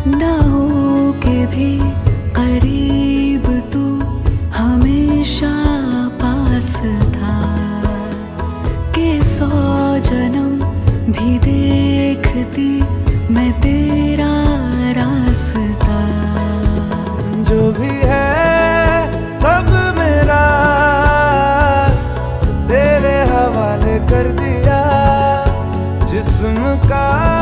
ना हो के भी करीब तू हमेशा पास था, कि 100 जन्म भी देखती मैं तेरा रास्ता। जो भी है सब मेरा तेरे हवाले कर दिया, जिस्म का